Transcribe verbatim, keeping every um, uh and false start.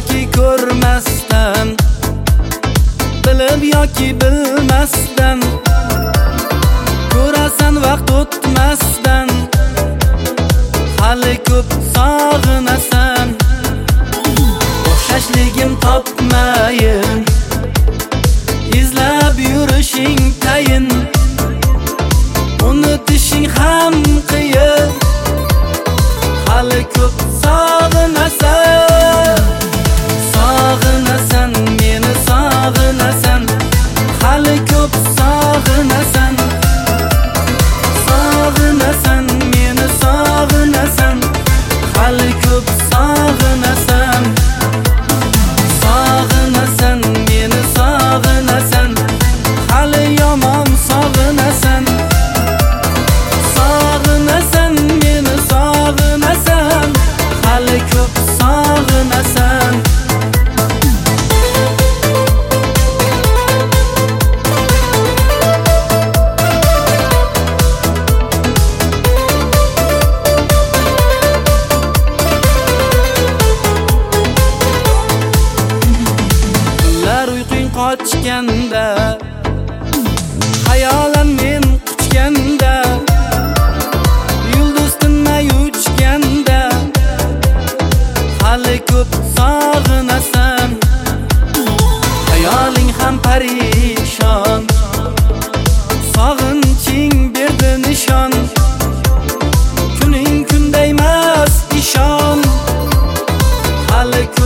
yoki ko'rmasdan, bilib yoki bilmasdan, ko'rasan vaqt o'tmasdan, hali ko'p sog'inasan. O'xshashligim topmayin, izlab yurishing tayin, unutishing ham qiyin, hali ko'p sog'inasan. Sog'inasan, meni sog'inasan, hali ko'p sog'inasan. Sog'inasan, meni sog'inasan, hali ko'p sog'inasan. Sog'inasan, meni sog'inasan, hali yomon sog'inasan. Sog'inasan, meni sog'inasan, hali ko'p sog'inasan. Qochganda, hayolan men quchganda, yulduz tinmay uchganda, hali ko'p sog'inasan. Hayoling ham parishon, sog'inching berdi nishon. Kuning kundaymas ishon, hali